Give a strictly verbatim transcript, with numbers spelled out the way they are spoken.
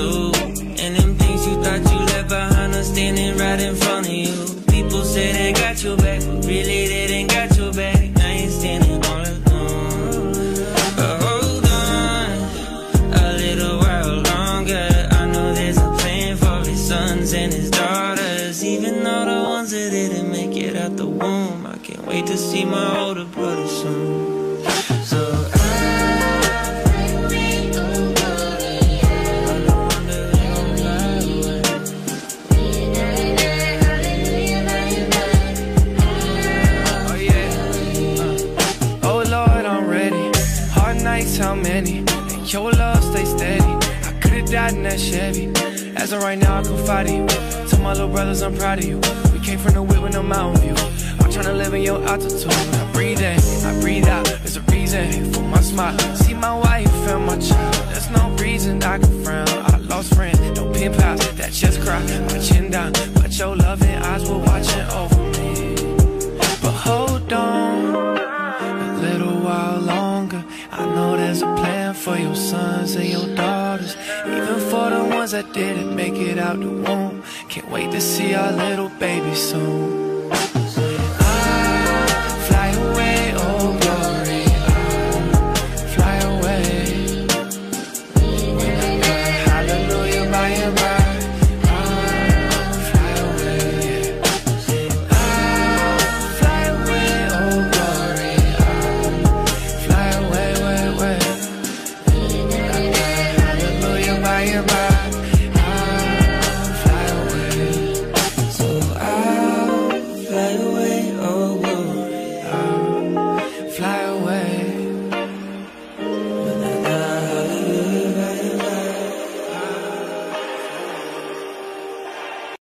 do. And them things you thought you left behind are standing right in front of you. People say they got your back, but really they didn't got your back. Now you're standing all alone. But hold on a little while longer. I know there's a plan for his sons and his daughters, even all the ones that didn't make it out the womb. I can't wait to see my older brother soon. So how many, and your love stay steady. I could've died in that Chevy. As of right now, I confide in you. Tell my little brothers I'm proud of you. We came from the whip with no mountain view. I'm tryna live in your altitude. I breathe in, I breathe out. There's a reason for my smile. See my wife and my child. There's no reason I can frown. I lost friends, no pen pals that just cry. My chin down, but your loving eyes were watching over me. But hold on a little while longer. I know there's a plan for your sons and your daughters, even for the ones that didn't make it out the womb. Can't wait to see our little baby soon.